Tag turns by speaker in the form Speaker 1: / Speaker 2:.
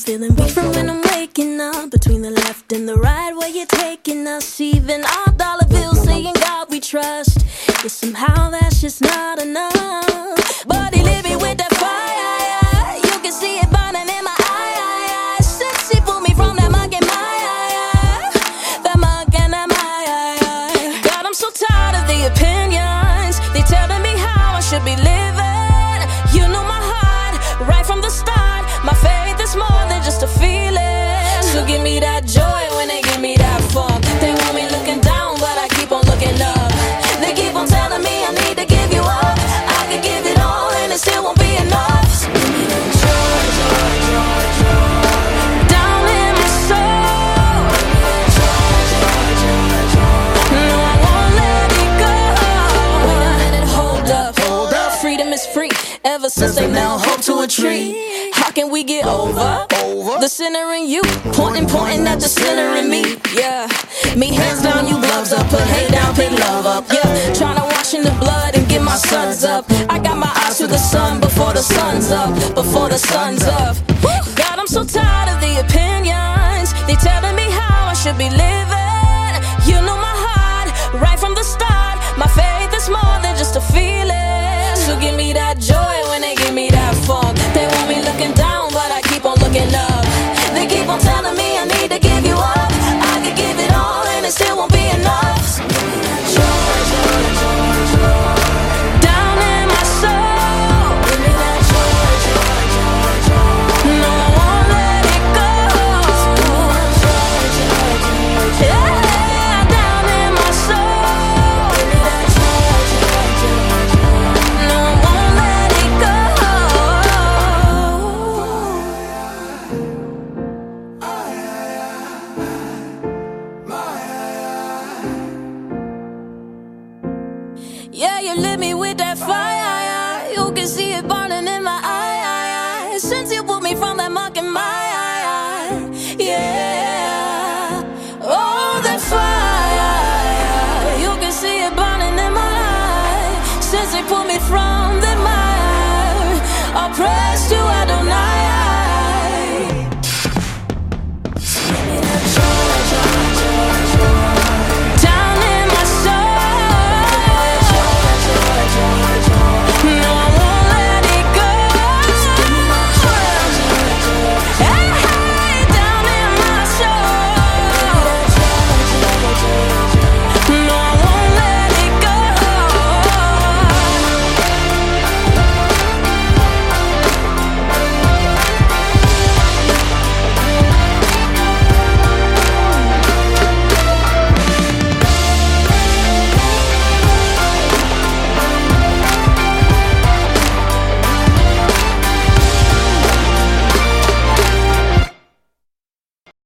Speaker 1: feeling weak from when I'm waking up. Between the left and the right, where you're taking us. Even our dollar bills saying God we trust. Yet somehow that's just not enough. But he lit me with that fire. You can see it burning in my eyes. Since he pulled me from that muck in my eye. That muck and that my God, I'm so tired of the opinions. They telling me how I should be living. You know my heart, right from the start. My faith is more than just a feeling. So give me that joy when they give me that funk. They want me looking down, but I keep on looking up. They keep on telling me I need to give you up. I can give it all and it still won't be enough. So give me that joy, joy, joy, joy. Down in my soul. Joy, joy, joy, joy. No, I won't let it go. Wait a minute, hold up. Freedom is free. Ever since they now hope to a tree. How can we get over the sinner in you? Pointing at the sinner in me. Yeah, me hands down, you gloves up. Put hate down, pick love up. Yeah, trying to wash in the blood and get my sons up. I got my eyes to the sun before the sun's up. Before the sun's up. God, I'm so tired of the opinions. They telling me how I should be living. You know my heart, right from the start. My faith is more than just a feeling. So give me that joy when they give me that funk. They want me looking down, but I keep on looking up. They keep on telling me I need to give you up. I could give it all and it still won't be enough. So give me that joy, joy, joy, joy. Down in my soul. Give me that joy, joy, joy, joy. No, I won't let it go. Give me that joy, joy, joy, joy. Yeah, down in my soul. Give me that joy, joy, joy, joy. No, I won't let it go. Yeah, you lit me with that fire. You can see it burning in my eye. Since you put me from that muck in my eye. Yeah, oh, that fire.